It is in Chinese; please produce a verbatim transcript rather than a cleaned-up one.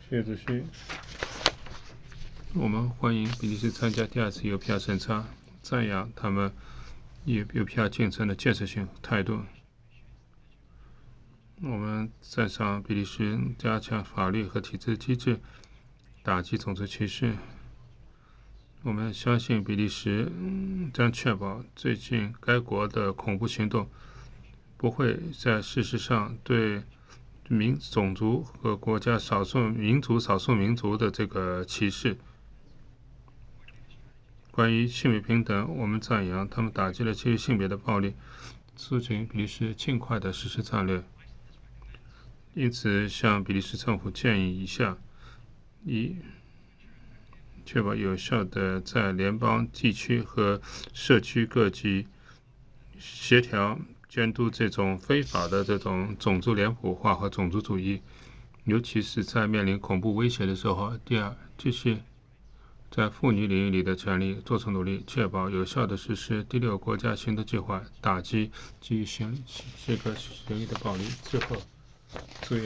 谢主席，我们欢迎比利时参加第二次邮票审查，赞扬他们邮邮票进程的建设性态度。我们赞赏比利时加强法律和体制机制，打击种族歧视。我们相信比利时将确保最近该国的恐怖行动不会在事实上对民种族和国家少数民族、少数民族的这个歧视。关于性别平等，我们赞扬他们打击了基于性别的暴力，促进比利时尽快的实施战略。因此，向比利时政府建议以下：一、确保有效的在联邦、地区和社区各级协调监督这种非法的这种种族脸谱化和种族主义，尤其是在面临恐怖威胁的时候。第二，继续在妇女领域里的权利做出努力，确保有效的实施第六国家行动计划，打击基于行这个行为的暴力。最后，注意